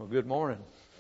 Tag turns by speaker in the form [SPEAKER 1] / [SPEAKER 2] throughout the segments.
[SPEAKER 1] Well, good morning.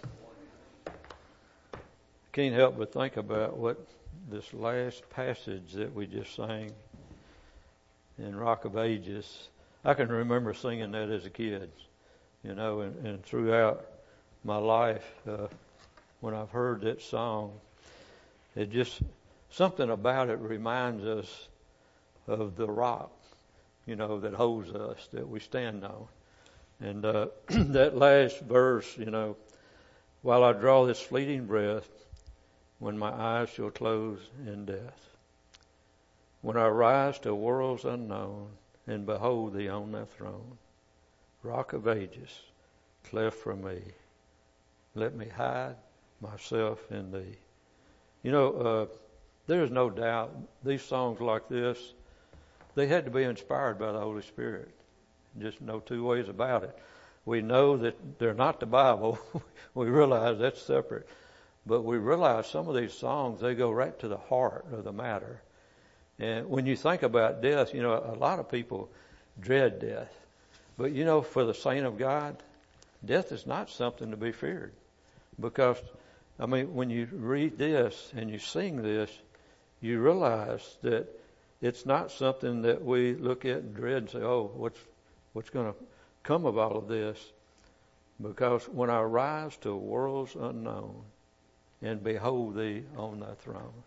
[SPEAKER 1] Can't help but think about what this last passage that we just sang in Rock of Ages. I can remember singing that as a kid, and throughout my life, when I've heard that song, it just, something about it reminds us of the rock, that holds us, that we stand on. And that last verse, while I draw this fleeting breath, when my eyes shall close in death, when I rise to worlds unknown and behold thee on thy throne, Rock of Ages, cleft for me, let me hide myself in thee. There is no doubt these songs like this, they had to be inspired by the Holy Spirit. Just no two ways about it. We know that they're not the Bible. We realize that's separate. But we realize some of these songs, they go right to the heart of the matter. And when you think about death, a lot of people dread death. But for the saint of God, death is not something to be feared. Because, when you read this and you sing this, you realize that it's not something that we look at and dread and say, oh, what's going to come of all of this? Because when I rise to worlds unknown and behold thee on thy throne,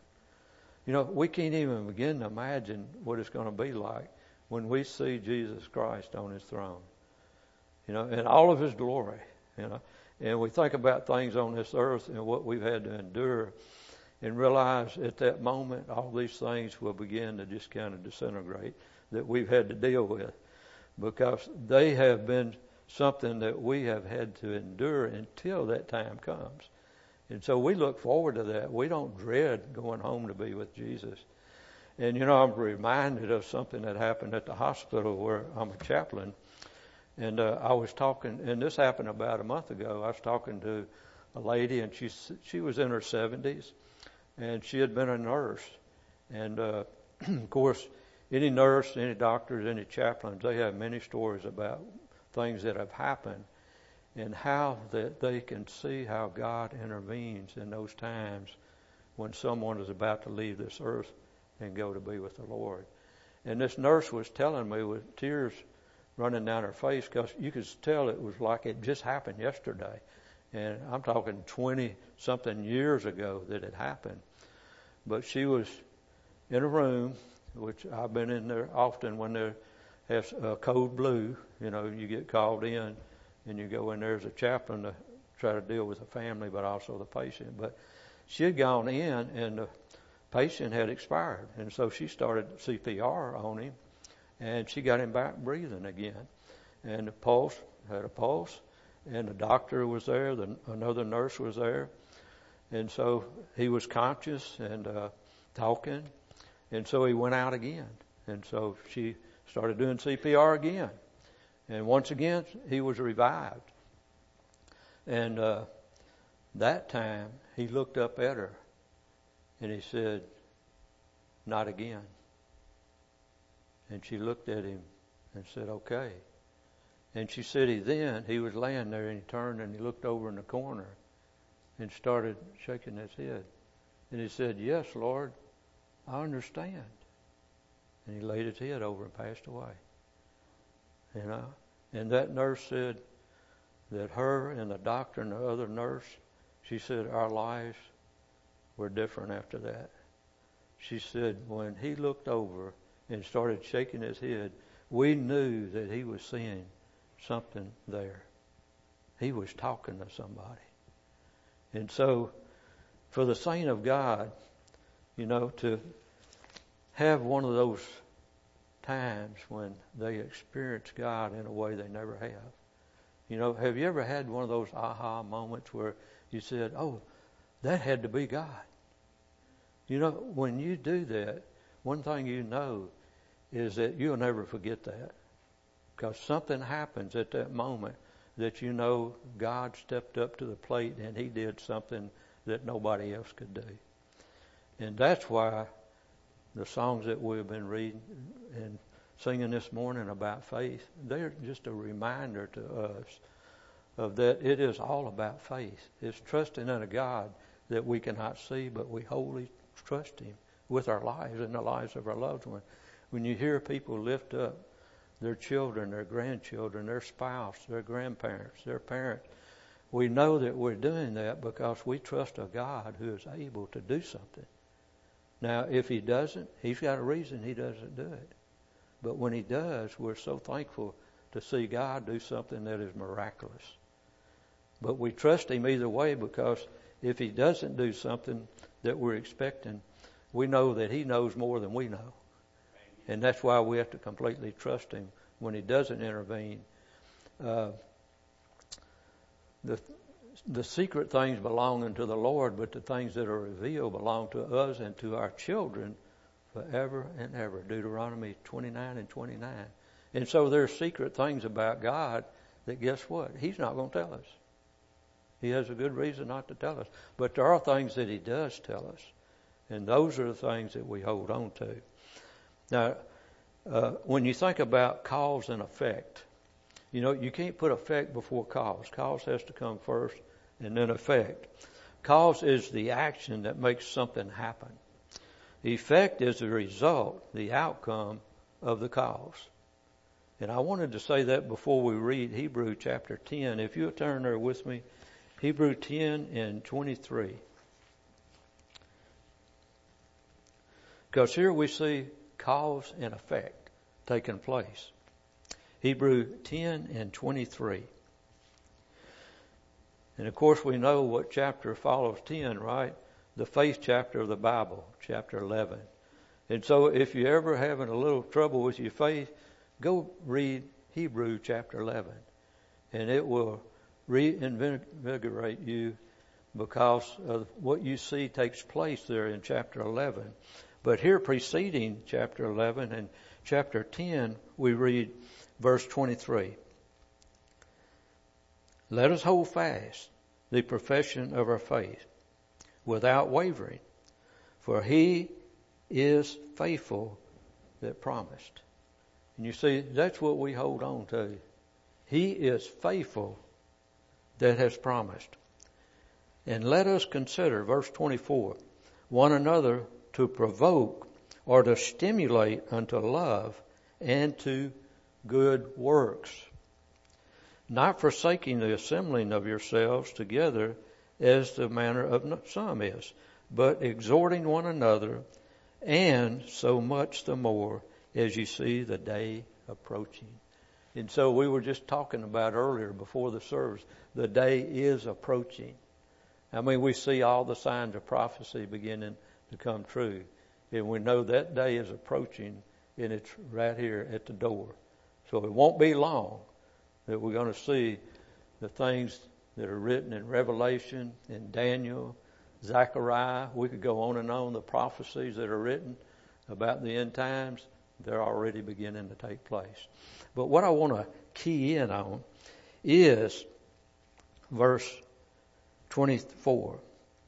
[SPEAKER 1] we can't even begin to imagine what it's going to be like when we see Jesus Christ on his throne, in all of his glory, and we think about things on this earth and what we've had to endure and realize at that moment all these things will begin to just kind of disintegrate that we've had to deal with, because they have been something that we have had to endure until that time comes. And so we look forward to that. We don't dread going home to be with Jesus. And I'm reminded of something that happened at the hospital where I'm a chaplain. And I was talking, and this happened about a month ago. I was talking to a lady, and she was in her 70s, and she had been a nurse. And of course, any nurse, any doctors, any chaplains, they have many stories about things that have happened and how that they can see how God intervenes in those times when someone is about to leave this earth and go to be with the Lord. And this nurse was telling me with tears running down her face, because you could tell it was like it just happened yesterday. And I'm talking 20-something years ago that it happened. But she was in a room, which I've been in there often when there has code blue, you get called in and you go in there as a chaplain to try to deal with the family, but also the patient. But she had gone in and the patient had expired. And so she started CPR on him and she got him back breathing again. And the pulse, had a pulse, and the doctor was there, another nurse was there. And so he was conscious and talking. And so he went out again. And so she started doing CPR again. And once again, he was revived. And that time, he looked up at her and he said, "Not again." And she looked at him and said, "Okay." And she said he was laying there and he turned and he looked over in the corner and started shaking his head. And he said, "Yes, Lord, I understand." And he laid his head over and passed away. And that nurse said that her and the doctor and the other nurse, she said our lives were different after that. She said when he looked over and started shaking his head, we knew that he was seeing something there. He was talking to somebody. And so for the saint of God, to have one of those times when they experience God in a way they never have. Have you ever had one of those aha moments where you said, oh, that had to be God? When you do that, one thing is that you'll never forget that. Because something happens at that moment that God stepped up to the plate and he did something that nobody else could do. And that's why the songs that we've been reading and singing this morning about faith, they're just a reminder to us of that it is all about faith. It's trusting in a God that we cannot see, but we wholly trust Him with our lives and the lives of our loved ones. When you hear people lift up their children, their grandchildren, their spouse, their grandparents, their parents, we know that we're doing that because we trust a God who is able to do something. Now, if He doesn't, He's got a reason He doesn't do it. But when He does, we're so thankful to see God do something that is miraculous. But we trust Him either way, because if He doesn't do something that we're expecting, we know that He knows more than we know. And that's why we have to completely trust Him when He doesn't intervene. The secret things belong unto the Lord, but the things that are revealed belong to us and to our children forever and ever. Deuteronomy 29 and 29. And so there are secret things about God that, guess what? He's not going to tell us. He has a good reason not to tell us. But there are things that He does tell us. And those are the things that we hold on to. Now, when you think about cause and effect, you know, you can't put effect before cause. Cause has to come first and then effect. Cause is the action that makes something happen. Effect is the result, the outcome of the cause. And I wanted to say that before we read Hebrew chapter 10. If you'll turn there with me, Hebrew 10 and 23. Because here we see cause and effect taking place. Hebrew 10 and 23. And of course we know what chapter follows 10, right? The faith chapter of the Bible, chapter 11. And so if you're ever having a little trouble with your faith, go read Hebrew chapter 11. And it will reinvigorate you, because of what you see takes place there in chapter 11. But here preceding chapter 11 and chapter 10, we read verse 23. Let us hold fast the profession of our faith without wavering, for He is faithful that promised. And you see, that's what we hold on to. He is faithful that has promised. And let us consider, verse 24, one another to provoke or to stimulate unto love and to good works, not forsaking the assembling of yourselves together as the manner of some is, but exhorting one another, and so much the more as you see the day approaching. And so we were just talking about earlier before the service, the day is approaching. I mean, we see all the signs of prophecy beginning to come true. And we know that day is approaching, and it's right here at the door. So it won't be long that we're going to see the things that are written in Revelation, in Daniel, Zechariah. We could go on and on. The prophecies that are written about the end times, they're already beginning to take place. But what I want to key in on is verse 24.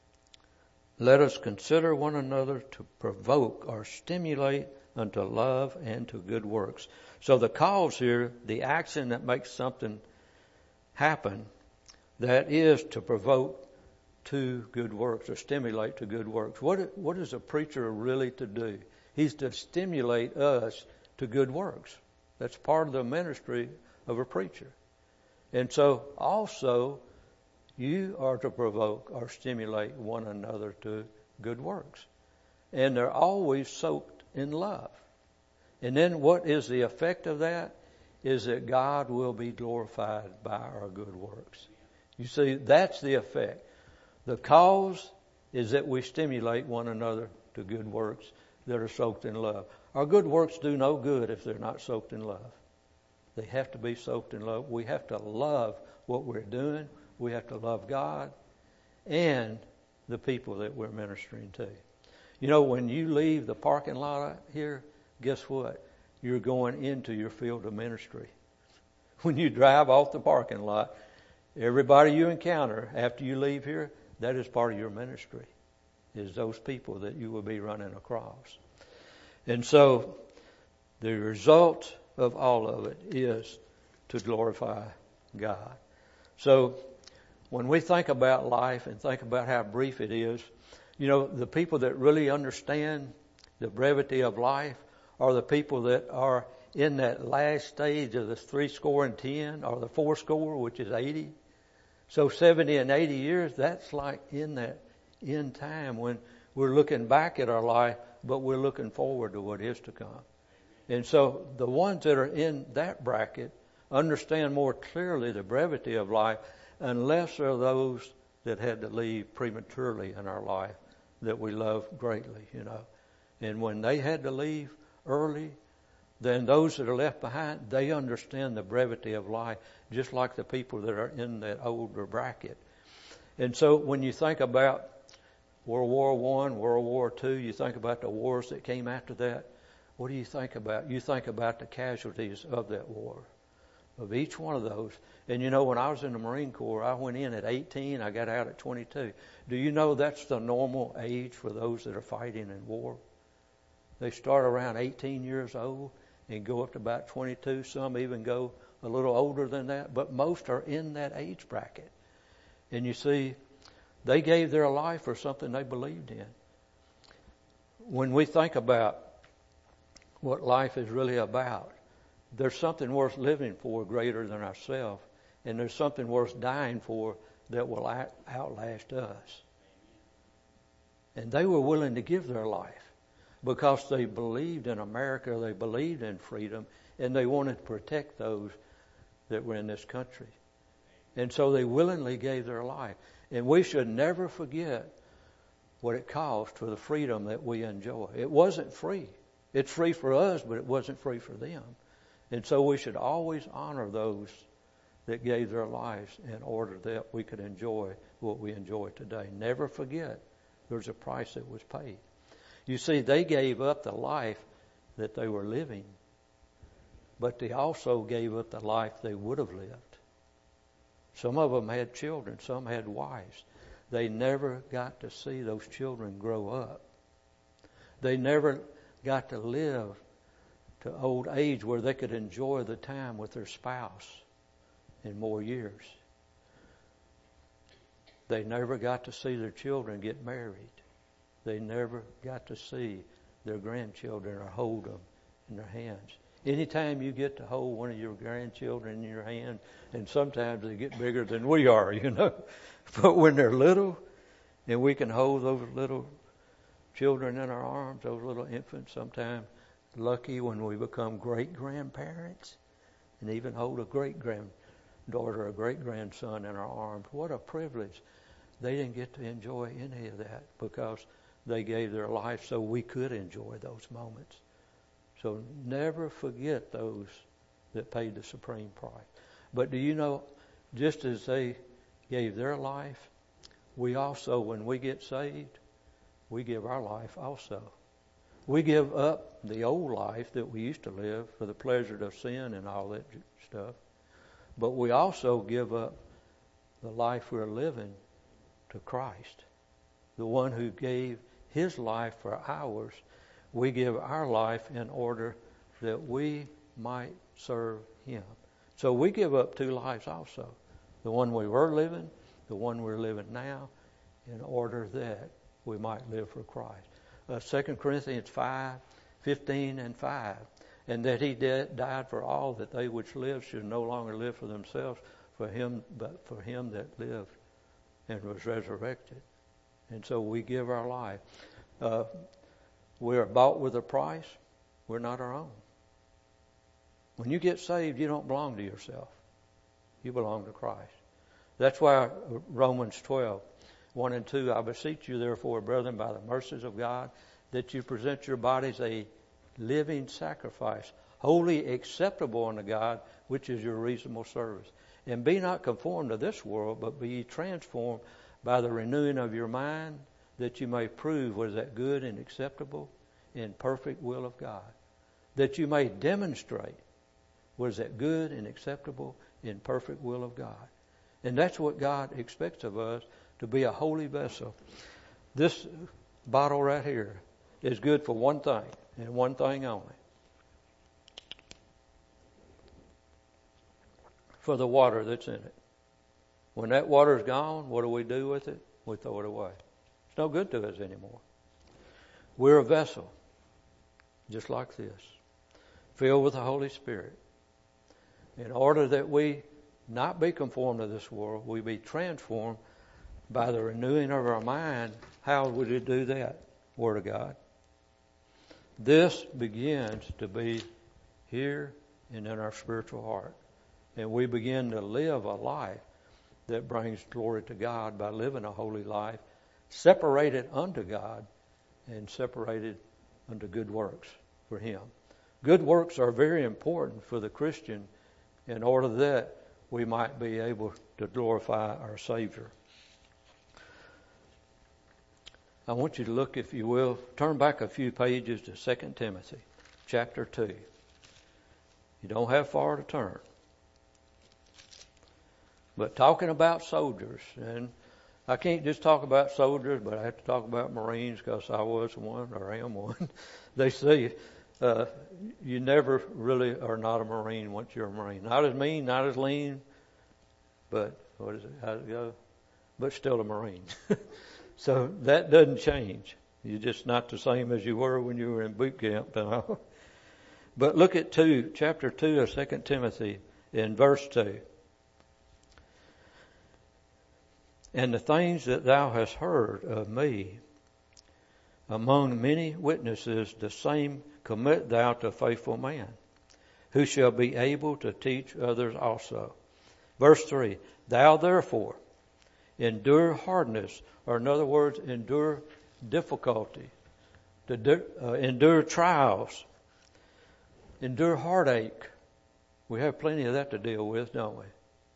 [SPEAKER 1] Let us consider one another to provoke or stimulate unto love and to good works. So the cause here, the action that makes something happen, that is to provoke to good works or stimulate to good works. What is a preacher really to do? He's to stimulate us to good works. That's part of the ministry of a preacher. And so also you are to provoke or stimulate one another to good works. And they're always soaked in love. And then what is the effect of that? Is that God will be glorified by our good works. You see, that's the effect. The cause is that we stimulate one another to good works that are soaked in love. Our good works do no good if they're not soaked in love. They have to be soaked in love. We have to love what we're doing. We have to love God and the people that we're ministering to. You know, when you leave the parking lot here, guess what? You're going into your field of ministry. When you drive off the parking lot, everybody you encounter after you leave here, that is part of your ministry, is those people that you will be running across. And so the result of all of it is to glorify God. So when we think about life and think about how brief it is, the people that really understand the brevity of life are the people that are in that last stage of the 70 or the 80, which is 80. So 70 and 80 years, that's like in that end time when we're looking back at our life, but we're looking forward to what is to come. And so the ones that are in that bracket understand more clearly the brevity of life, unless there are those that had to leave prematurely in our life that we love greatly, And when they had to leave early, then those that are left behind, they understand the brevity of life, just like the people that are in that older bracket. And so when you think about World War I, World War II, you think about the wars that came after that, what do you think about? You think about the casualties of that war, of each one of those. And when I was in the Marine Corps, I went in at 18, I got out at 22. Do you know that's the normal age for those that are fighting in war? They start around 18 years old and go up to about 22. Some even go a little older than that, but most are in that age bracket. And you see, they gave their life for something they believed in. When we think about what life is really about, there's something worth living for greater than ourselves, and there's something worth dying for that will outlast us. And they were willing to give their life because they believed in America, they believed in freedom, and they wanted to protect those that were in this country. And so they willingly gave their life. And we should never forget what it cost for the freedom that we enjoy. It wasn't free. It's free for us, but it wasn't free for them. And so we should always honor those that gave their lives in order that we could enjoy what we enjoy today. Never forget there's a price that was paid. You see, they gave up the life that they were living, but they also gave up the life they would have lived. Some of them had children, some had wives. They never got to see those children grow up. They never got to live to old age where they could enjoy the time with their spouse in more years. They never got to see their children get married. They never got to see their grandchildren or hold them in their hands. Anytime you get to hold one of your grandchildren in your hand, and sometimes they get bigger than we are, but when they're little and we can hold those little children in our arms, those little infants, sometimes lucky when we become great-grandparents and even hold a great-granddaughter or great-grandson in our arms. What a privilege. They didn't get to enjoy any of that because they gave their life so we could enjoy those moments. So never forget those that paid the supreme price. But do you know, just as they gave their life, we also, when we get saved, we give our life also. We give up the old life that we used to live for the pleasure of sin and all that stuff. But we also give up the life we're living to Christ, the one who gave his life for ours. We give our life in order that we might serve him. So we give up two lives also. The one we were living, the one we're living now, in order that we might live for Christ. 2 Corinthians 5:15 and 5. And that he died for all, that they which live should no longer live for themselves, for him, but for him that lived and was resurrected. And so we give our life. We are bought with a price. We're not our own. When you get saved, you don't belong to yourself. You belong to Christ. That's why Romans 12:1 and 2, I beseech you therefore, brethren, by the mercies of God, that you present your bodies a living sacrifice, wholly acceptable unto God, which is your reasonable service. And be not conformed to this world, but be ye transformed by the renewing of your mind, that you may prove what is that good and acceptable and perfect will of God. That you may demonstrate what is that good and acceptable and perfect will of God. And that's what God expects of us, to be a holy vessel. This bottle right here is good for one thing, and one thing only. For the water that's in it. When that water's gone, what do we do with it? We throw it away. It's no good to us anymore. We're a vessel, just like this, filled with the Holy Spirit. In order that we not be conformed to this world, we be transformed by the renewing of our mind. How would we do that? Word of God. This begins to be here and in our spiritual heart. And we begin to live a life that brings glory to God by living a holy life, separated unto God and separated unto good works for Him. Good works are very important for the Christian in order that we might be able to glorify our Savior. I want you to look, if you will, turn back a few pages to 2 Timothy chapter 2. You don't have far to turn. But talking about soldiers, and I can't just talk about soldiers, but I have to talk about Marines because I was one, or am one. They say you never really are not a Marine once you're a Marine. Not as mean, not as lean, but what is it? How does it go? But still a Marine. So that doesn't change. You're just not the same as you were when you were in boot camp. But look at chapter 2 of 2 Timothy in verse 2. And the things that thou hast heard of me among many witnesses, the same commit thou to a faithful man, who shall be able to teach others also. Verse 3, thou therefore endure hardness, or in other words, endure difficulty, endure trials, endure heartache. We have plenty of that to deal with, don't we?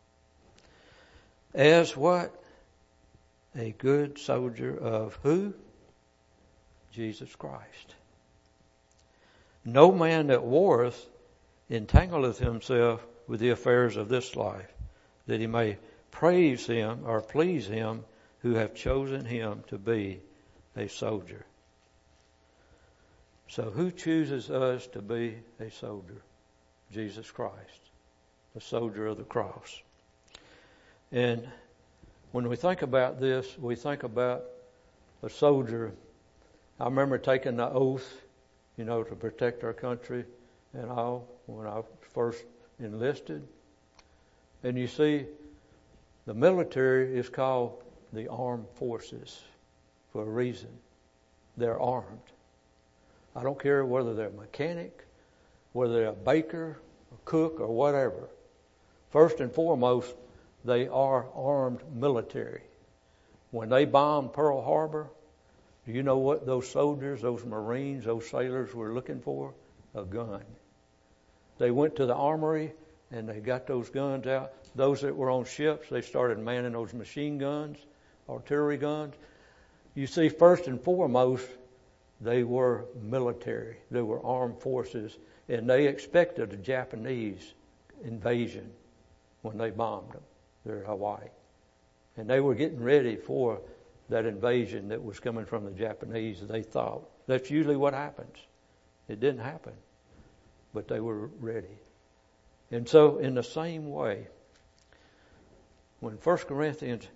[SPEAKER 1] As what? A good soldier of who? Jesus Christ. No man that warreth entangleth himself with the affairs of this life, that he may praise him or please him who have chosen him to be a soldier. So who chooses us to be a soldier? Jesus Christ, the soldier of the cross. And when we think about this, we think about a soldier. I remember taking the oath, to protect our country and all when I first enlisted. And you see, the military is called the armed forces for a reason. They're armed. I don't care whether they're a mechanic, whether they're a baker, a cook, or whatever. First and foremost, they are armed military. When they bombed Pearl Harbor, do you know what those soldiers, those Marines, those sailors were looking for? A gun. They went to the armory and they got those guns out. Those that were on ships, they started manning those machine guns, artillery guns. You see, first and foremost, they were military. They were armed forces, and they expected a Japanese invasion when they bombed them there in Hawaii. And they were getting ready for that invasion that was coming from the Japanese, they thought. That's usually what happens. It didn't happen, but they were ready. And so in the same way, when 1 Corinthians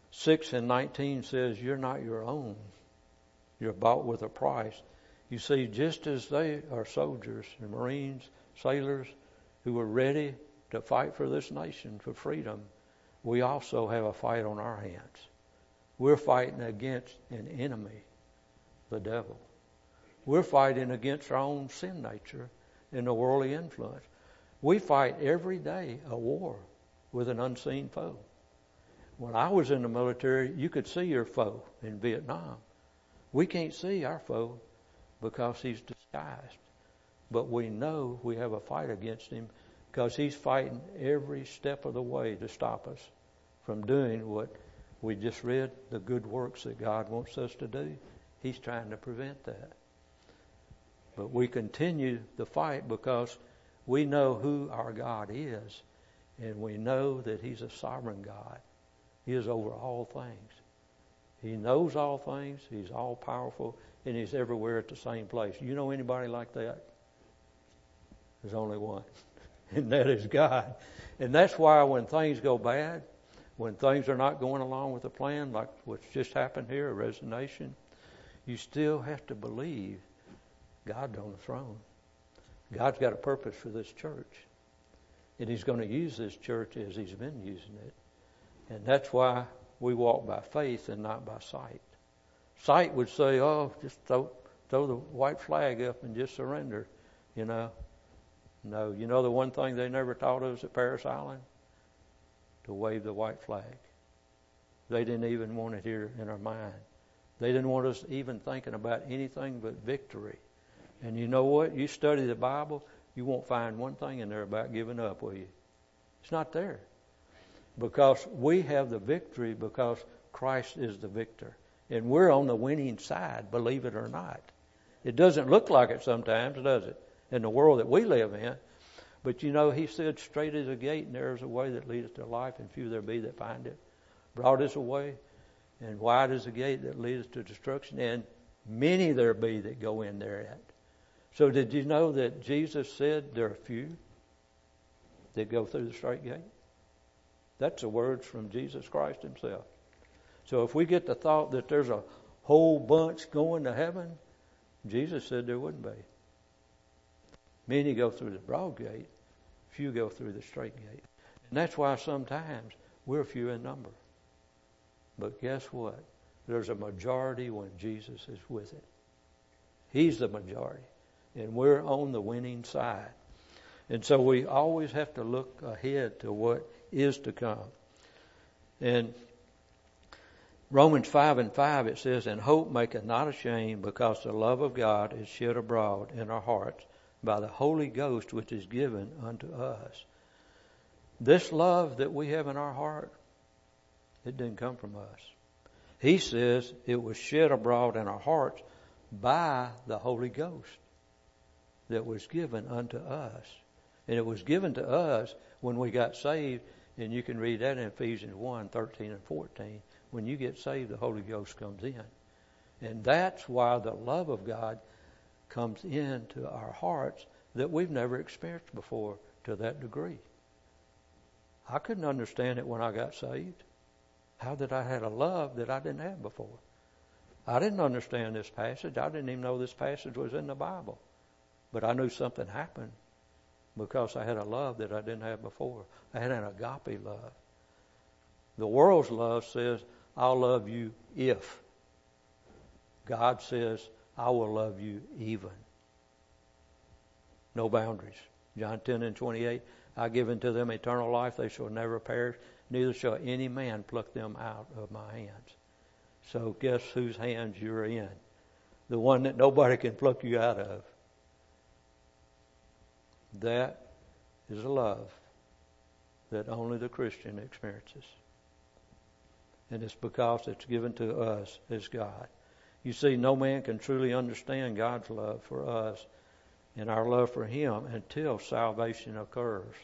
[SPEAKER 1] 6:19 says you're not your own, you're bought with a price, you see, just as they are soldiers and Marines, sailors who are ready to fight for this nation, for freedom, we also have a fight on our hands. We're fighting against an enemy, the devil. We're fighting against our own sin nature and the worldly influence. We fight every day a war with an unseen foe. When I was in the military, you could see your foe in Vietnam. We can't see our foe because he's disguised. But we know we have a fight against him because he's fighting every step of the way to stop us from doing what we just read, the good works that God wants us to do. He's trying to prevent that. But we continue the fight because we know who our God is, and we know that He's a sovereign God. He is over all things. He knows all things. He's all powerful, and He's everywhere at the same place. You know anybody like that? There's only one, and that is God. And that's why when things go bad, When things are not going along with the plan, like what's just happened here, a resignation, you still have to believe God's on the throne. God's got a purpose for this church. And He's going to use this church as He's been using it. And that's why we walk by faith and not by sight. Sight would say, oh, just throw the white flag up and just surrender, you know. No, you know the one thing they never taught us at Paris Island? To wave the white flag. They didn't even want it here in our mind. They didn't want us even thinking about anything but victory. And you know what? You study the Bible, you won't find one thing in there about giving up, will you? It's not there. Because we have the victory because Christ is the victor. And we're on the winning side, believe it or not. It doesn't look like it sometimes, does it? In the world that we live in. But you know, He said, straight is a gate, and there is a way that leadeth to life, and few there be that find it. Broad is a way, and wide is a gate that leadeth to destruction, and many there be that go in thereat. So did you know that Jesus said there are few that go through the straight gate? That's the words from Jesus Christ Himself. So if we get the thought that there's a whole bunch going to heaven, Jesus said there wouldn't be. Many go through the broad gate, few go through the straight gate. And that's why sometimes we're few in number. But guess what? There's a majority when Jesus is with it. He's the majority. And we're on the winning side. And so we always have to look ahead to what is to come. And Romans 5:5, it says, and hope maketh not ashamed, because the love of God is shed abroad in our hearts by the Holy Ghost which is given unto us. This love that we have in our heart, it didn't come from us. He says it was shed abroad in our hearts by the Holy Ghost that was given unto us. And it was given to us when we got saved, and you can read that in Ephesians 1:13 and 14. When you get saved, the Holy Ghost comes in. And that's why the love of God comes into our hearts that we've never experienced before to that degree. I couldn't understand it when I got saved. How that I had a love that I didn't have before. I didn't understand this passage. I didn't even know this passage was in the Bible. But I knew something happened because I had a love that I didn't have before. I had an agape love. The world's love says, I'll love you if. God says, I will love you even. No boundaries. John 10:28, I give unto them eternal life, they shall never perish, neither shall any man pluck them out of my hands. So guess whose hands you're in? The one that nobody can pluck you out of. That is a love that only the Christian experiences. And it's because it's given to us as God. You see, no man can truly understand God's love for us and our love for Him until salvation occurs.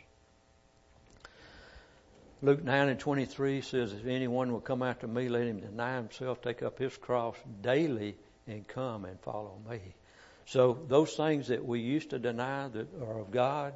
[SPEAKER 1] Luke 9:23 says, if anyone will come after me, let him deny himself, take up his cross daily, and come and follow me. So those things that we used to deny that are of God,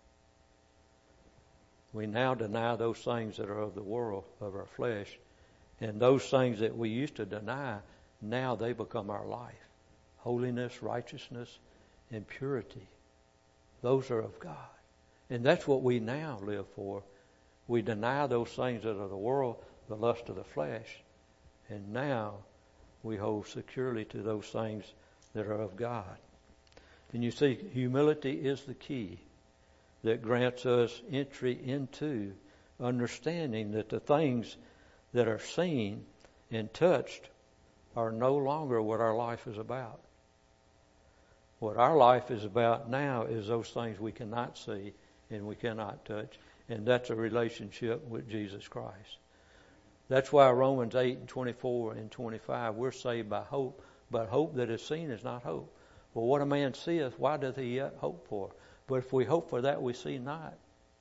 [SPEAKER 1] we now deny those things that are of the world, of our flesh. And those things that we used to deny, now they become our life. Holiness, righteousness, and purity. Those are of God. And that's what we now live for. We deny those things that are of the world, the lust of the flesh. And now we hold securely to those things that are of God. And you see, humility is the key that grants us entry into understanding that the things that are seen and touched are no longer what our life is about. What our life is about now is those things we cannot see and we cannot touch, and that's a relationship with Jesus Christ. That's why Romans 8:24 and 25, we're saved by hope, but hope that is seen is not hope. Well, what a man seeth, why doth he yet hope for? But if we hope for that we see not,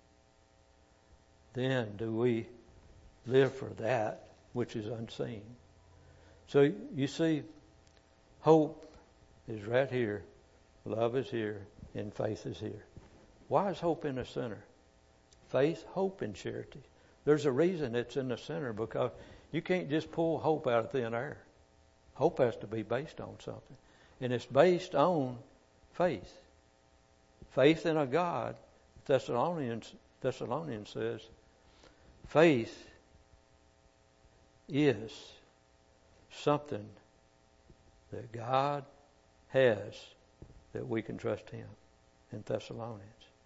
[SPEAKER 1] then do we live for that which is unseen. So you see, hope is right here, love is here, and faith is here. Why is hope in a sinner? Faith, hope, and charity. There's a reason it's in the center, because you can't just pull hope out of thin air. Hope has to be based on something. And it's based on faith. Faith in a God. Thessalonians says, faith is something that God has that we can trust Him in Thessalonians.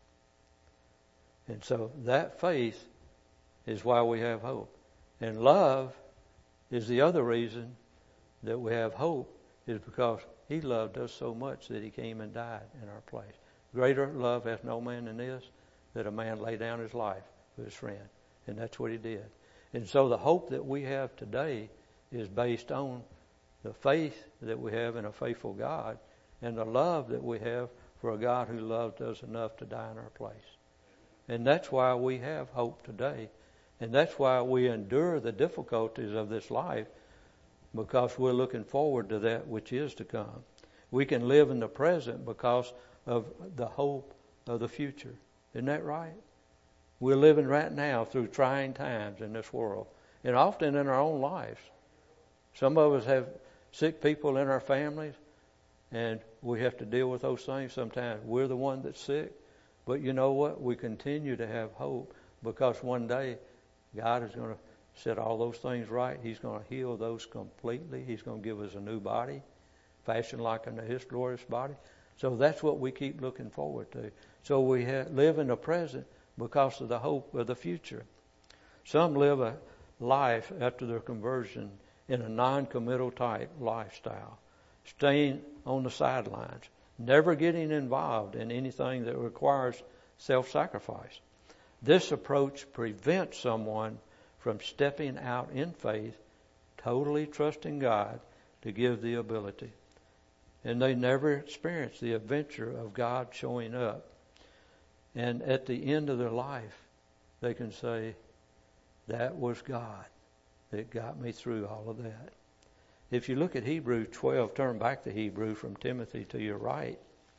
[SPEAKER 1] And so that faith is why we have hope. And love is the other reason that we have hope, is because He loved us so much that He came and died in our place. Greater love hath no man than this, that a man lay down his life for his friend. And that's what He did. And so the hope that we have today is based on the faith that we have in a faithful God, and the love that we have for a God who loved us enough to die in our place. And that's why we have hope today. And that's why we endure the difficulties of this life, because we're looking forward to that which is to come. We can live in the present because of the hope of the future. Isn't that right? We're living right now through trying times in this world, and often in our own lives. Some of us have sick people in our families, and we have to deal with those things sometimes. We're the one that's sick. But you know what? We continue to have hope, because one day God is going to set all those things right. He's going to heal those completely. He's going to give us a new body, fashioned like unto His glorious body. So that's what we keep looking forward to. So we live in the present because of the hope of the future. Some live a life after their conversion in a non-committal type lifestyle, staying on the sidelines, never getting involved in anything that requires self-sacrifice. This approach prevents someone from stepping out in faith, totally trusting God to give the ability. And they never experience the adventure of God showing up. And at the end of their life, they can say, that was God that got me through all of that. If you look at Hebrews 12, turn back to Hebrew from Timothy to your right.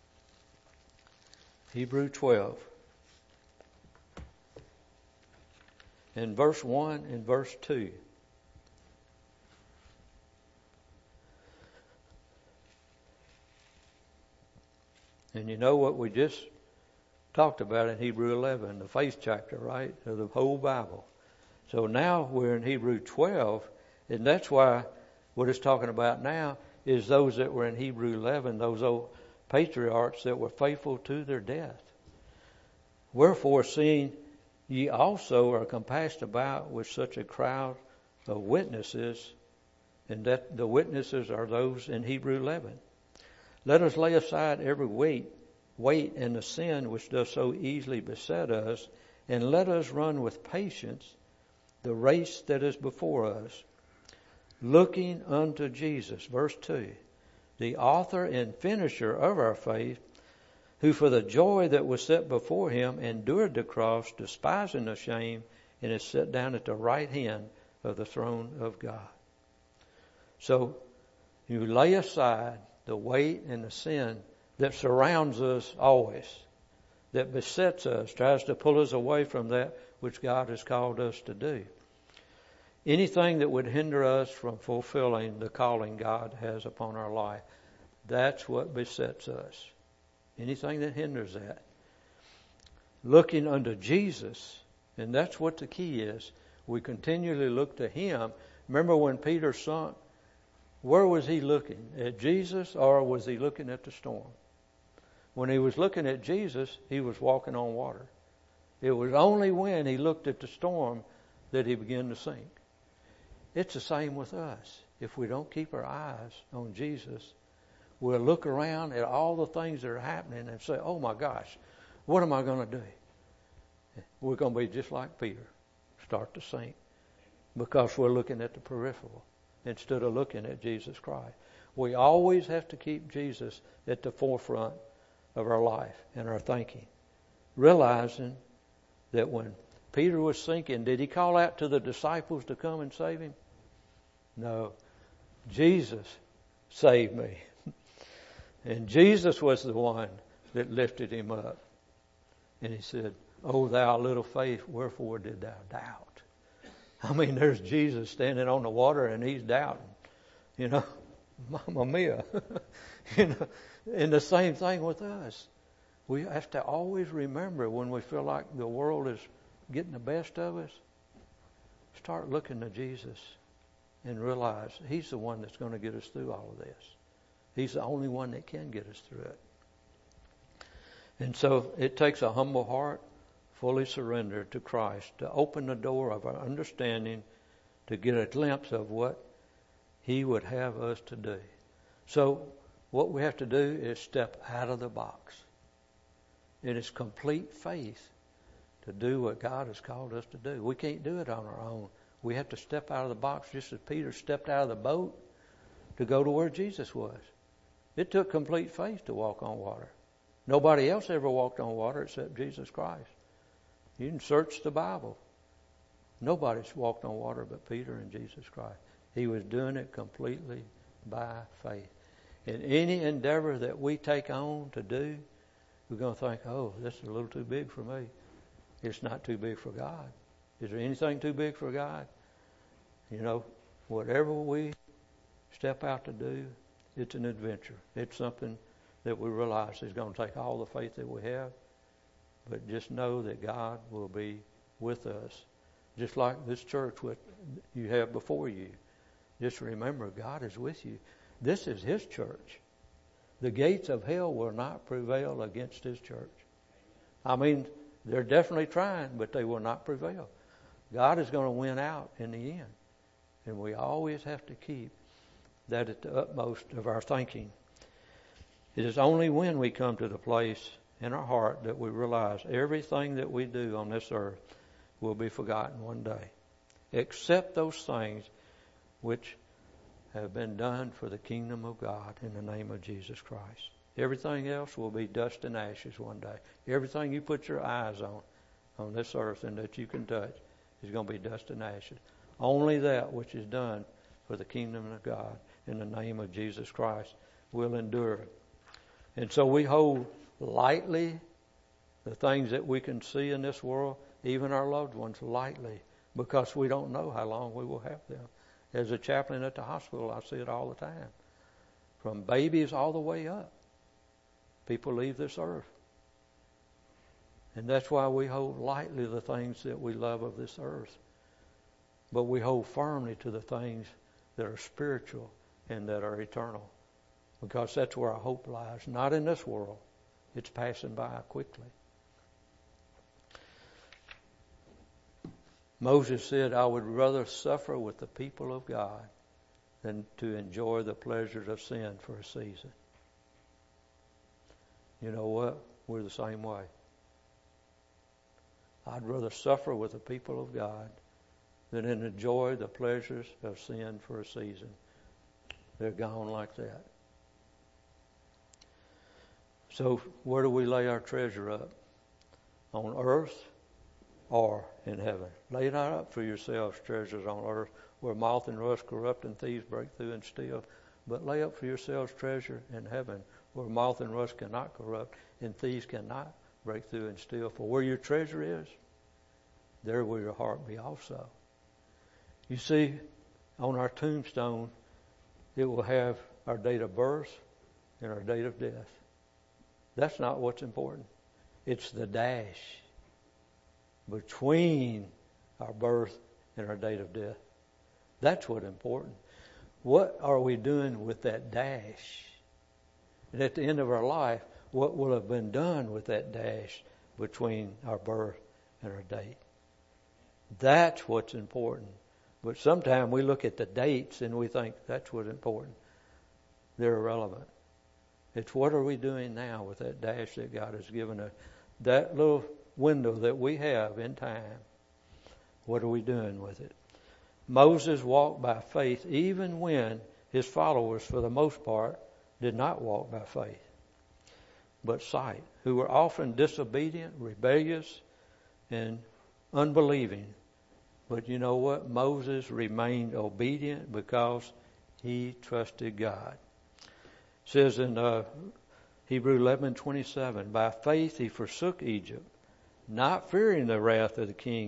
[SPEAKER 1] Hebrews 12. In verse 1 and verse 2. And you know what we just talked about in Hebrew 11, the faith chapter, right, of the whole Bible. So now we're in Hebrew 12, and that's why what it's talking about now is those that were in Hebrew 11, those old patriarchs that were faithful to their death. Wherefore, seeing ye also are compassed about with such a crowd of witnesses, and that the witnesses are those in Hebrew 11. Let us lay aside every weight and the sin which does so easily beset us, and let us run with patience the race that is before us, looking unto Jesus, verse 2, the author and finisher of our faith, who for the joy that was set before Him endured the cross, despising the shame, and is set down at the right hand of the throne of God. So you lay aside the weight and the sin that surrounds us always, that besets us, tries to pull us away from that which God has called us to do. Anything that would hinder us from fulfilling the calling God has upon our life, that's what besets us. Anything that hinders that. Looking unto Jesus, and that's what the key is. We continually look to Him. Remember when Peter sunk, where was he looking? At Jesus, or was he looking at the storm? When he was looking at Jesus, he was walking on water. It was only when he looked at the storm that he began to sink. It's the same with us. If we don't keep our eyes on Jesus, we'll look around at all the things that are happening and say, oh my gosh, what am I going to do? We're going to be just like Peter, start to sink, because we're looking at the peripheral instead of looking at Jesus Christ. We always have to keep Jesus at the forefront of our life and our thinking, realizing that when Peter was sinking, did he call out to the disciples to come and save him? No. Jesus saved me. And Jesus was the one that lifted him up. And he said, "O thou little faith, wherefore did thou doubt?" I mean, there's Jesus standing on the water and he's doubting. You know, Mamma mia. You know, and the same thing with us. We have to always remember when we feel like the world is getting the best of us, start looking to Jesus and realize he's the one that's going to get us through all of this. He's the only one that can get us through it. And so it takes a humble heart, fully surrendered to Christ, to open the door of our understanding, to get a glimpse of what he would have us to do. So what we have to do is step out of the box. It is complete faith to do what God has called us to do. We can't do it on our own. We have to step out of the box just as Peter stepped out of the boat to go to where Jesus was. It took complete faith to walk on water. Nobody else ever walked on water except Jesus Christ. You can search the Bible. Nobody's walked on water but Peter and Jesus Christ. He was doing it completely by faith. In any endeavor that we take on to do, we're going to think, oh, this is a little too big for me. It's not too big for God. Is there anything too big for God? You know, whatever we step out to do, it's an adventure. It's something that we realize is going to take all the faith that we have. But just know that God will be with us. Just like this church what you have before you. Just remember, God is with you. This is His church. The gates of hell will not prevail against His church. I mean, they're definitely trying, but they will not prevail. God is going to win out in the end. And we always have to keep that at the utmost of our thinking. It is only when we come to the place in our heart that we realize everything that we do on this earth will be forgotten one day, except those things which have been done for the kingdom of God in the name of Jesus Christ. Everything else will be dust and ashes one day. Everything you put your eyes on this earth and that you can touch is going to be dust and ashes. Only that which is done for the kingdom of God in the name of Jesus Christ will endure. And so we hold lightly the things that we can see in this world, even our loved ones, lightly, because we don't know how long we will have them. As a chaplain at the hospital, I see it all the time. From babies all the way up, people leave this earth. And that's why we hold lightly the things that we love of this earth. But we hold firmly to the things that are spiritual and that are eternal. Because that's where our hope lies. Not in this world. It's passing by quickly. Moses said, I would rather suffer with the people of God than to enjoy the pleasures of sin for a season. You know what? We're the same way. I'd rather suffer with the people of God than enjoy the pleasures of sin for a season. They're gone like that. So where do we lay our treasure up? On earth or in heaven? Lay not up for yourselves treasures on earth where moth and rust corrupt and thieves break through and steal. But lay up for yourselves treasure in heaven where moth and rust cannot corrupt and thieves cannot break through and steal. For where your treasure is, there will your heart be also. You see, on our tombstone, it will have our date of birth and our date of death. That's not what's important. It's the dash between our birth and our date of death. That's what's important. What are we doing with that dash? And at the end of our life, what will have been done with that dash between our birth and our date? That's what's important. But sometimes we look at the dates and we think that's what's important. They're irrelevant. It's what are we doing now with that dash that God has given us? That little window that we have in time. What are we doing with it? Moses walked by faith even when his followers, for the most part, did not walk by faith, but sight, who were often disobedient, rebellious, and unbelieving. But you know what? Moses remained obedient because he trusted God. It says in Hebrews 11:27, by faith he forsook Egypt, not fearing the wrath of the king,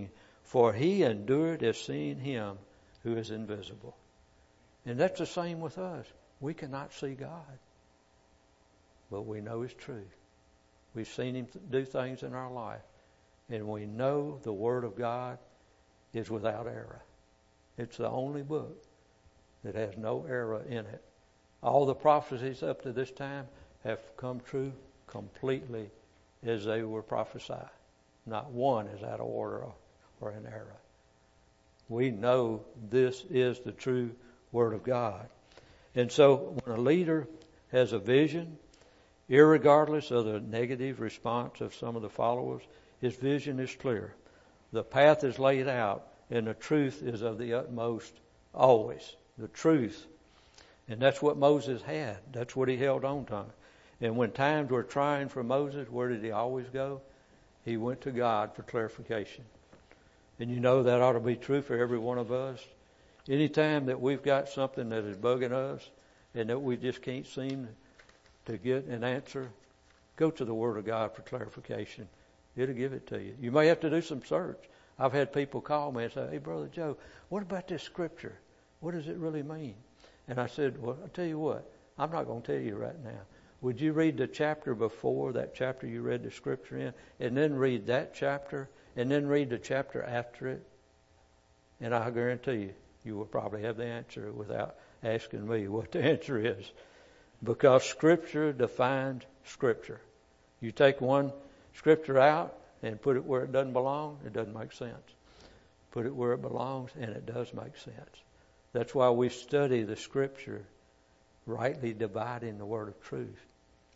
[SPEAKER 1] For he endured as seeing him who is invisible. And that's the same with us. We cannot see God, but we know His truth. We've seen Him do things in our life, and we know the Word of God is without error. It's the only book that has no error in it. All the prophecies up to this time have come true completely as they were prophesied. Not one is out of order or in error. We know this is the true Word of God. And so when a leader has a vision, irregardless of the negative response of some of the followers, his vision is clear. The path is laid out, and the truth is of the utmost always. The truth. And that's what Moses had. That's what he held on to. And when times were trying for Moses, where did he always go? He went to God for clarification. And you know that ought to be true for every one of us. Anytime that we've got something that is bugging us and that we just can't seem to get an answer, go to the Word of God for clarification. It'll give it to you. You may have to do some search. I've had people call me and say, "Hey, Brother Joe, what about this scripture? What does it really mean?" And I said, "Well, I'll tell you what. I'm not going to tell you right now. Would you read the chapter before that chapter you read the scripture in, and then read that chapter, and then read the chapter after it?" And I guarantee you will probably have the answer without asking me what the answer is. Because Scripture defines Scripture. You take one Scripture out and put it where it doesn't belong, it doesn't make sense. Put it where it belongs, and it does make sense. That's why we study the Scripture, rightly dividing the word of truth.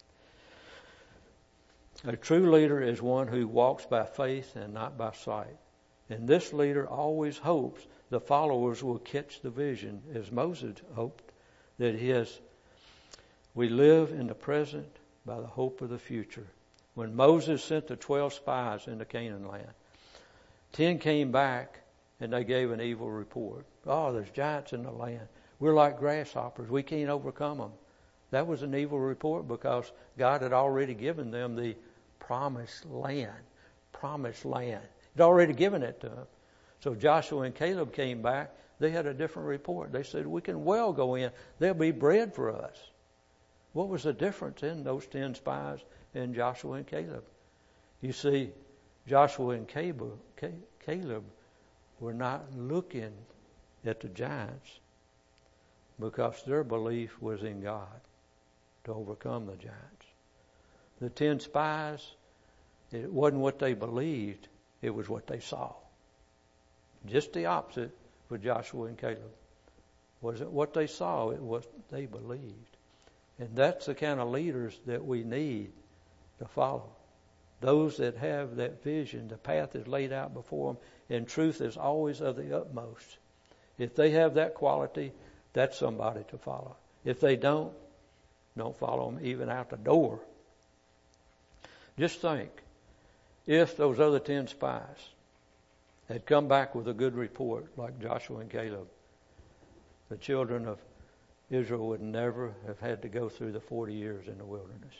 [SPEAKER 1] A true leader is one who walks by faith and not by sight. And this leader always hopes the followers will catch the vision, as Moses hoped that his. We live in the present by the hope of the future. When Moses sent the 12 spies into Canaan land, 10 came back and they gave an evil report. "Oh, there's giants in the land. We're like grasshoppers. We can't overcome them." That was an evil report because God had already given them the promised land. Promised land. He'd already given it to them. So Joshua and Caleb came back. They had a different report. They said, "We can well go in. There'll be bread for us." What was the difference in those 10 spies and Joshua and Caleb? You see, Joshua and Caleb were not looking at the giants because their belief was in God to overcome the giants. The 10 spies, it wasn't what they believed, it was what they saw. Just the opposite with Joshua and Caleb. Wasn't what they saw, it was what they believed. And that's the kind of leaders that we need to follow. Those that have that vision, the path is laid out before them, and truth is always of the utmost. If they have that quality, that's somebody to follow. If they don't follow them even out the door. Just think, if those other 10 spies had come back with a good report like Joshua and Caleb, the children of Israel would never have had to go through the 40 years in the wilderness.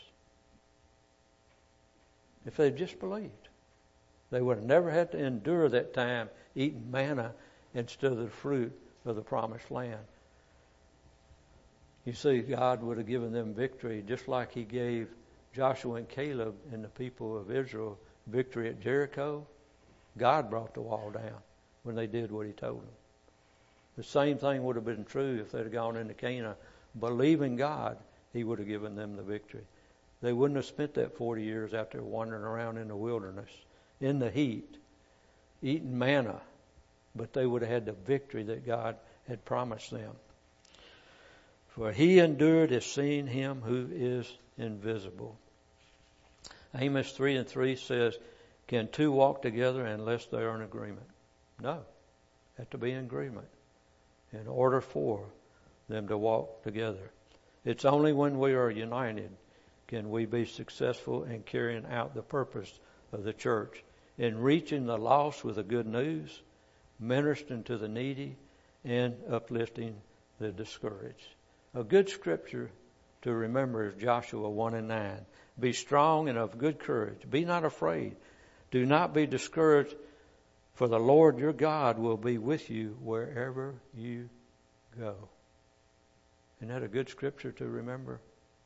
[SPEAKER 1] If they'd just believed, they would have never had to endure that time eating manna instead of the fruit of the promised land. You see, God would have given them victory just like He gave Joshua and Caleb and the people of Israel victory at Jericho. God brought the wall down when they did what He told them. The same thing would have been true if they'd have gone into Canaan. Believing God, He would have given them the victory. They wouldn't have spent that 40 years out there wandering around in the wilderness, in the heat, eating manna. But they would have had the victory that God had promised them. For He endured as seeing Him who is invisible. Amos 3:3 says, "Can two walk together unless they are in agreement?" No. They have to be in agreement in order for them to walk together. It's only when we are united can we be successful in carrying out the purpose of the church, in reaching the lost with the good news, ministering to the needy, and uplifting the discouraged. A good scripture to remember is Joshua 1:9. "Be strong and of good courage. Be not afraid. Do not be discouraged, For the Lord your God will be with you wherever you go. Isn't that a good scripture to remember?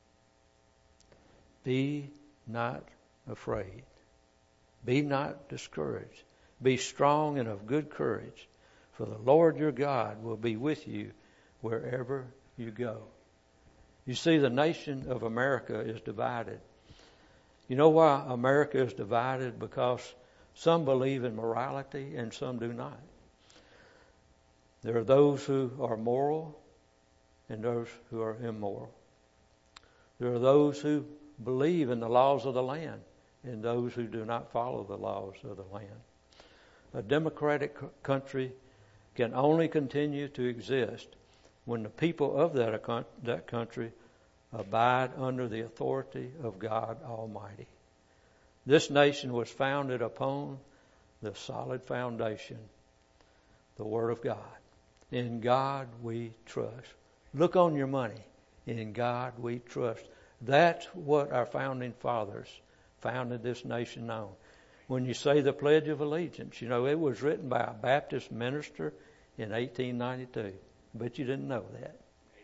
[SPEAKER 1] Be not afraid. Be not discouraged. Be strong and of good courage, for the Lord your God will be with you wherever you go. You see, the nation of America is divided. You know why America is divided? Because some believe in morality and some do not. There are those who are moral and those who are immoral. There are those who believe in the laws of the land and those who do not follow the laws of the land. A democratic country can only continue to exist when the people of that country abide under the authority of God Almighty. This nation was founded upon the solid foundation, the Word of God. In God we trust. Look on your money. In God we trust. That's what our founding fathers founded this nation on. When you say the Pledge of Allegiance, you know, it was written by a Baptist minister in 1892. But you didn't know that.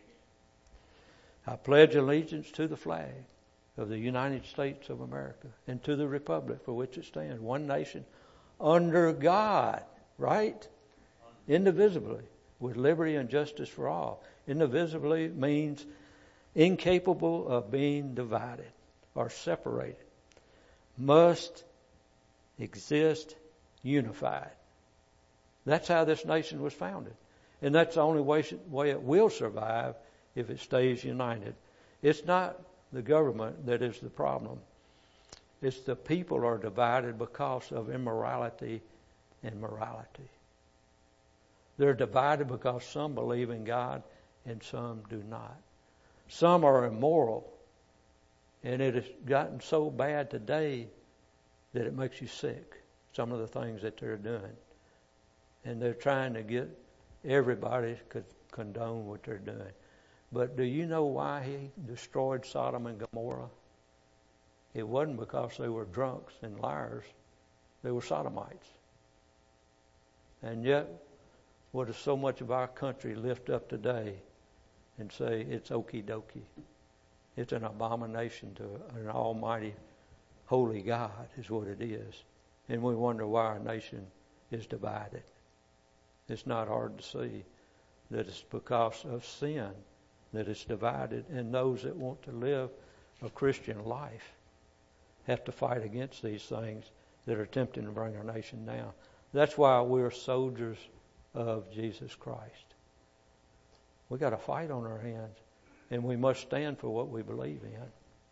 [SPEAKER 1] I pledge allegiance to the flag of the United States of America and to the republic for which it stands, one nation under God, right? Indivisibly, with liberty and justice for all. Indivisibly means incapable of being divided or separated. Must exist unified. That's how this nation was founded. And that's the only way it will survive if it stays united. It's not the government that is the problem. It's the people are divided because of immorality and morality. They're divided because some believe in God and some do not. Some are immoral, and it has gotten so bad today that it makes you sick, some of the things that they're doing. And they're trying to get everybody to condone what they're doing. But do you know why he destroyed Sodom and Gomorrah? It wasn't because they were drunks and liars. They were sodomites. And yet, what does so much of our country lift up today and say it's okie dokie? It's an abomination to an almighty, holy God is what it is. And we wonder why our nation is divided. It's not hard to see that it's because of sin that it's divided, and those that want to live a Christian life have to fight against these things that are attempting to bring our nation down. That's why we're soldiers of Jesus Christ. We got a fight on our hands, and we must stand for what we believe in.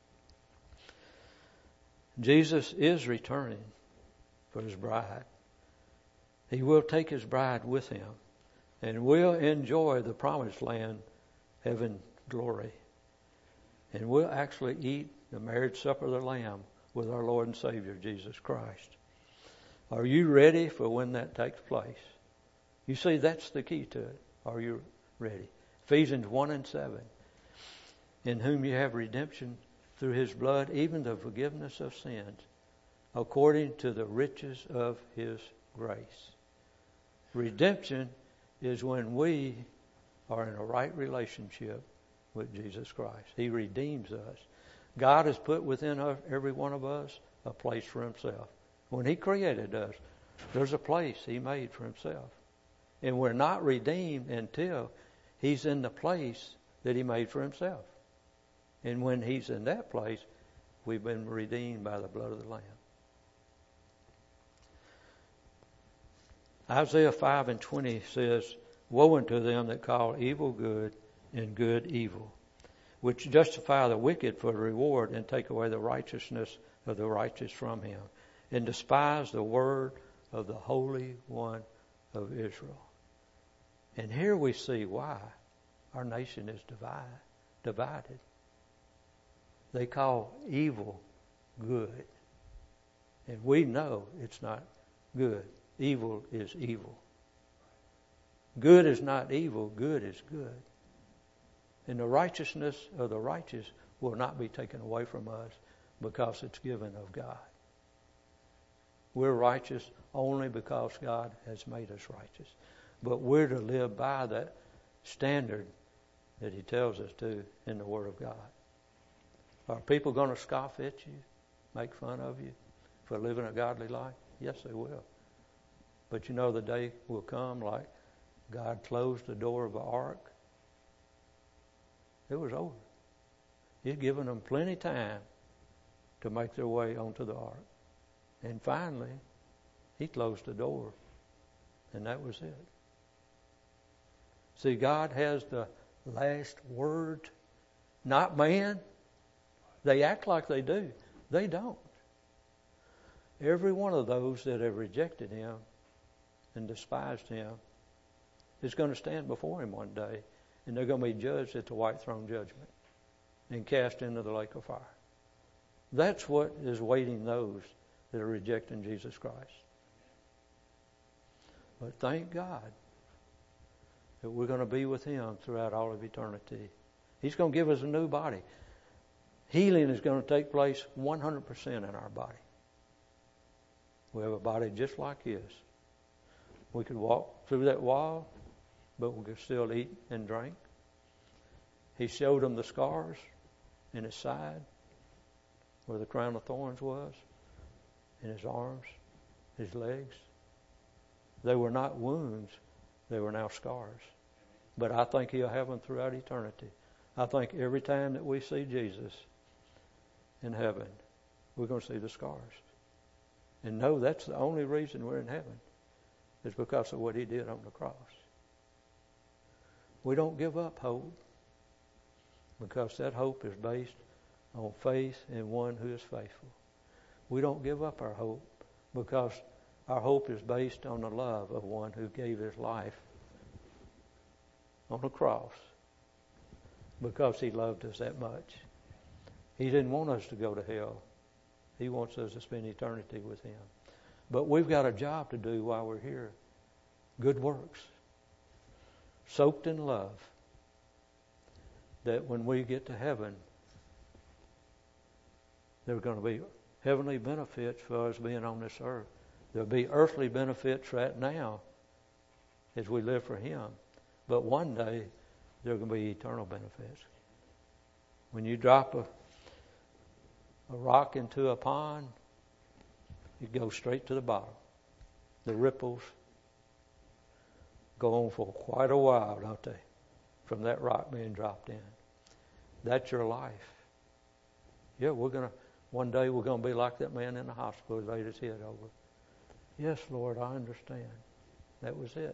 [SPEAKER 1] Jesus is returning for his bride. He will take his bride with him, and we'll enjoy the promised land, heaven, glory. And we'll actually eat the marriage supper of the Lamb with our Lord and Savior, Jesus Christ. Are you ready for when that takes place? You see, that's the key to it. Are you ready? Ephesians 1:7. In whom you have redemption through his blood, even the forgiveness of sins, according to the riches of his grace. Redemption is when we are in a right relationship with Jesus Christ. He redeems us. God has put within every one of us a place for himself. When he created us, there's a place he made for himself. And we're not redeemed until he's in the place that he made for himself. And when he's in that place, we've been redeemed by the blood of the Lamb. Isaiah 5:20 says, "Woe unto them that call evil good and good evil, which justify the wicked for the reward and take away the righteousness of the righteous from him, and despise the word of the Holy One of Israel." And here we see why our nation is divided. They call evil good. And we know it's not good. Evil is evil. Good is not evil. Good is good. And the righteousness of the righteous will not be taken away from us because it's given of God. We're righteous only because God has made us righteous. But we're to live by that standard that He tells us to in the Word of God. Are people going to scoff at you, make fun of you for living a godly life? Yes, they will. But you know the day will come like God closed the door of the ark. It was over. He's given them plenty of time to make their way onto the ark. And finally, He closed the door, and that was it. See, God has the last word, not man. They act like they do. They don't. Every one of those that have rejected Him and despised Him is going to stand before Him one day, and they're going to be judged at the white throne judgment and cast into the lake of fire. That's what is waiting those that are rejecting Jesus Christ. But thank God that we're going to be with Him throughout all of eternity. He's going to give us a new body. Healing is going to take place 100% in our body. We have a body just like His. We could walk through that wall, but we could still eat and drink. He showed them the scars in His side, where the crown of thorns was, in His arms, His legs. They were not wounds, they were now scars. But I think He'll have them throughout eternity. I think every time that we see Jesus in heaven, we're going to see the scars. And no, that's the only reason we're in heaven, is because of what He did on the cross. We don't give up hope, because that hope is based on faith in one who is faithful. We don't give up our hope because our hope is based on the love of one who gave His life on the cross because He loved us that much. He didn't want us to go to hell. He wants us to spend eternity with Him. But we've got a job to do while we're here. Good works. Soaked in love. That when we get to heaven, there are going to be heavenly benefits for us being on this earth. There'll be earthly benefits right now as we live for Him. But one day, there are going to be eternal benefits. When you drop a rock into a pond, it goes straight to the bottom. The ripples go on for quite a while, don't they? From that rock being dropped in. That's your life. Yeah, one day we're going to be like that man in the hospital who laid his head over. Yes, Lord, I understand. That was it.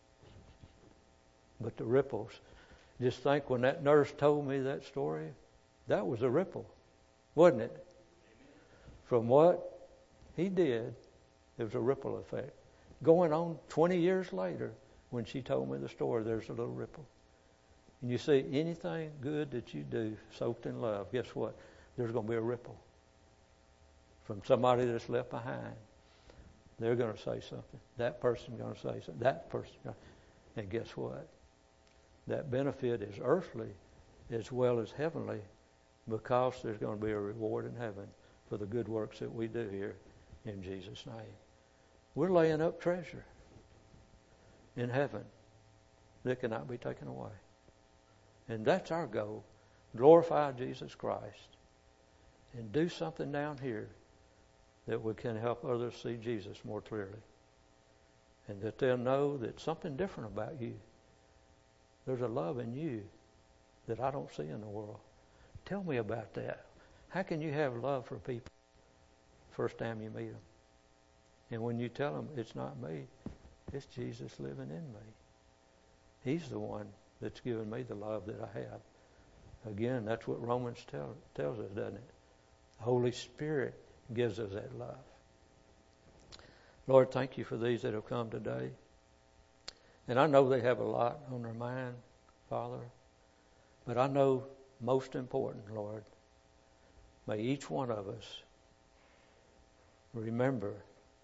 [SPEAKER 1] But the ripples, just think when that nurse told me that story, that was a ripple, wasn't it? From what he did, there was a ripple effect. Going on 20 years later, when she told me the story, there's a little ripple. And you see, anything good that you do soaked in love, guess what? There's going to be a ripple from somebody that's left behind. They're going to say something. That person's going to say something. That person. And guess what? That benefit is earthly as well as heavenly, because there's going to be a reward in heaven for the good works that we do here in Jesus' name. We're laying up treasure in heaven that cannot be taken away. And that's our goal. Glorify Jesus Christ and do something down here that we can help others see Jesus more clearly. And that they'll know that something different about you. There's a love in you that I don't see in the world. Tell me about that. How can you have love for people first time you meet them? And when you tell them, it's not me, it's Jesus living in me. He's the one that's given me the love that I have. Again, that's what Romans tells us, doesn't it? The Holy Spirit gives us that love. Lord, thank you for these that have come today. And I know they have a lot on their mind, Father. But I know most important, Lord, may each one of us remember,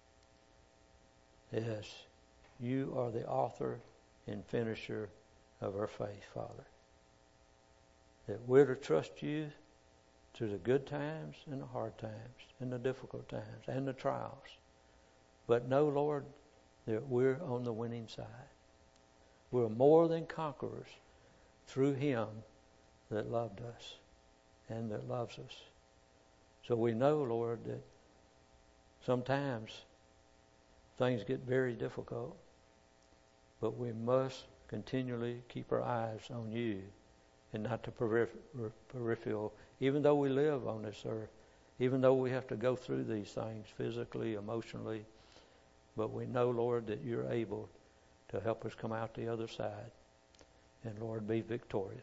[SPEAKER 1] yes, you are the author and finisher of our faith, Father. That we're to trust you through the good times and the hard times and the difficult times and the trials. But know, Lord, that we're on the winning side. We're more than conquerors through Him that loved us and that loves us. So we know, Lord, that sometimes things get very difficult, but we must continually keep our eyes on you and not the peripheral. Even though we live on this earth, even though we have to go through these things physically, emotionally, but we know, Lord, that you're able to help us come out the other side and, Lord, be victorious.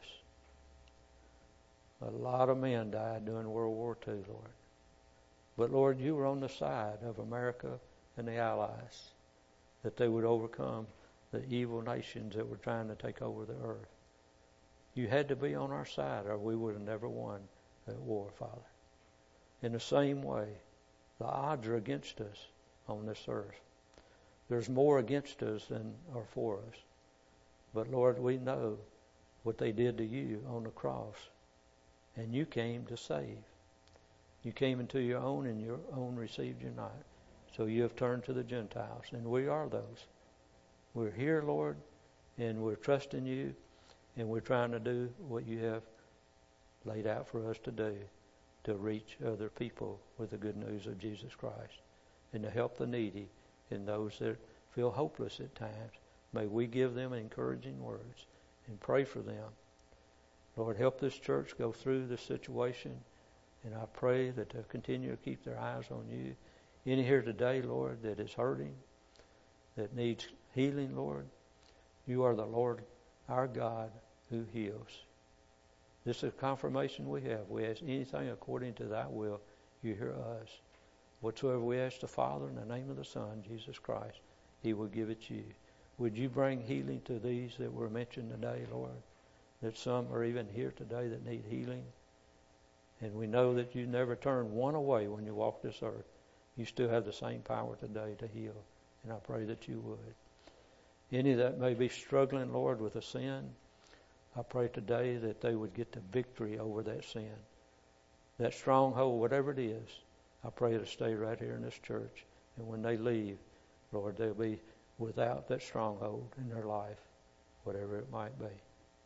[SPEAKER 1] A lot of men died during World War II, Lord. But, Lord, you were on the side of America and the Allies, that they would overcome the evil nations that were trying to take over the earth. You had to be on our side or we would have never won that war, Father. In the same way, the odds are against us on this earth. There's more against us than are for us. But, Lord, we know what they did to you on the cross. And you came to save. You came into your own, and your own received you not. So you have turned to the Gentiles, and we are those. We're here, Lord, and we're trusting you, and we're trying to do what you have laid out for us to do, to reach other people with the good news of Jesus Christ, and to help the needy and those that feel hopeless at times. May we give them encouraging words and pray for them. Lord, help this church go through this situation, and I pray that they'll continue to keep their eyes on you. Any here today, Lord, that is hurting, that needs healing, Lord, you are the Lord, our God, who heals. This is a confirmation we have. We ask anything according to thy will, you hear us. Whatsoever we ask the Father in the name of the Son, Jesus Christ, he will give it to you. Would you bring healing to these that were mentioned today, Lord? That some are even here today that need healing. And we know that you never turn one away when you walk this earth. You still have the same power today to heal. And I pray that you would. Any that may be struggling, Lord, with a sin, I pray today that they would get the victory over that sin. That stronghold, whatever it is, I pray to stay right here in this church. And when they leave, Lord, they'll be without that stronghold in their life, whatever it might be.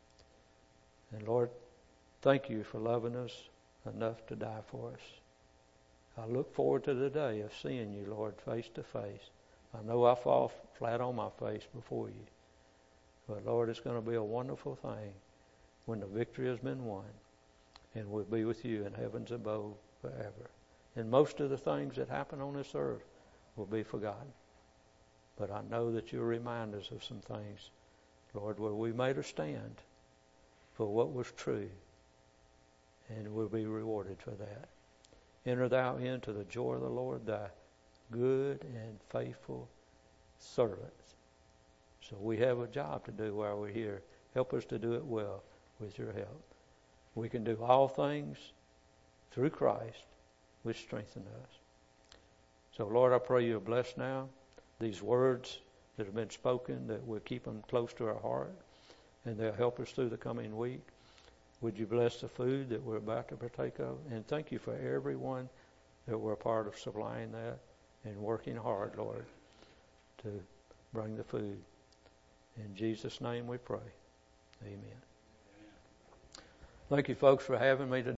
[SPEAKER 1] And Lord, thank you for loving us enough to die for us. I look forward to the day of seeing you, Lord, face to face. I know I fall flat on my face before you. But Lord, it's going to be a wonderful thing when the victory has been won. And we'll be with you in heaven's abode forever. And most of the things that happen on this earth will be forgotten. But I know that you'll remind us of some things, Lord, where we made a stand for what was true, and we'll be rewarded for that. Enter thou into the joy of the Lord, thy good and faithful servant. So we have a job to do while we're here. Help us to do it well with your help. We can do all things through Christ, which strengthens us. So, Lord, I pray you'll bless now these words that have been spoken, that we'll keep them close to our heart, and they'll help us through the coming week. Would you bless the food that we're about to partake of? And thank you for everyone that were a part of supplying that and working hard, Lord, to bring the food. In Jesus' name we pray. Amen. Thank you, folks, for having me today.